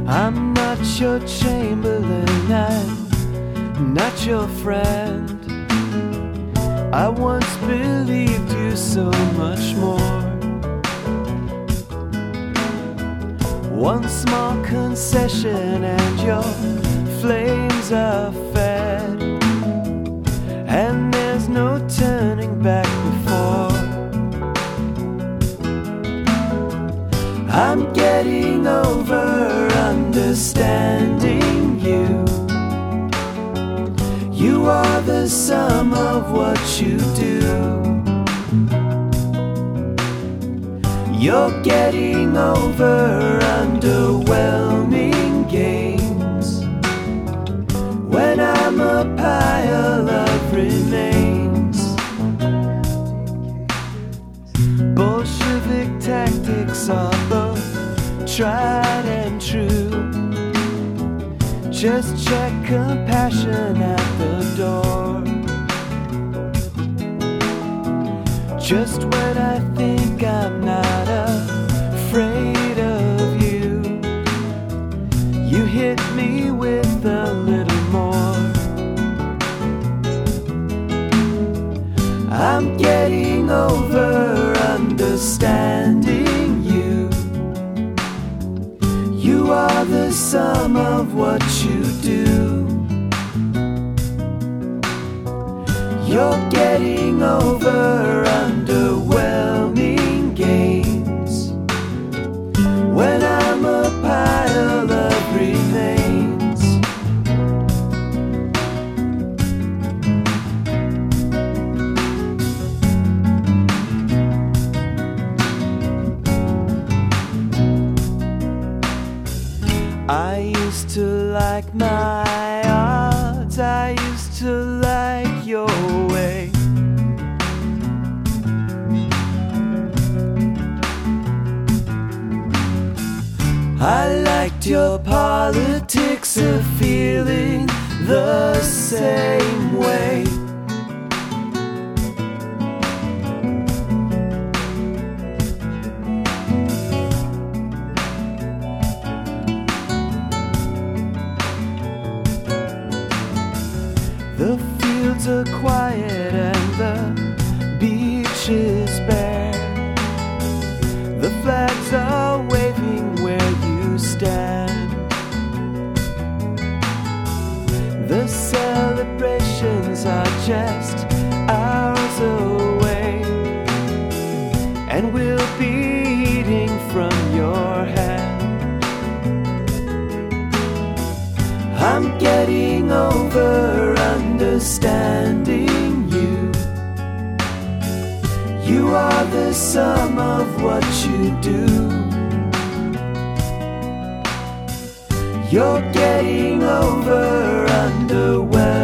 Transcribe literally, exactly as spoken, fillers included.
I'm not your Chamberlain, I'm not your friend. I once believed you so much more. One small concession and your flames are fed, and there's no turning back before. I'm getting over understanding you. You are the sum of what you do. You're getting over underwhelming games when I'm a pile of remains. Bolshevik tactics are both tried and true. Just check compassion at the door. Just when I think I'm not afraid of you, you hit me with a little more. I'm getting over understanding you. You are the sum of what you do. You're getting over underwhelming games when I'm a pile of remains. I used to like my odds, I used to like your way. I liked your politics of feeling the same way. The fields are quiet and the beach is bare. The flags are waving where you stand. The celebrations are just hours away, and we'll be eating from your hand. I'm getting over understanding you. You are the sum of what you do. You're getting over underwhelming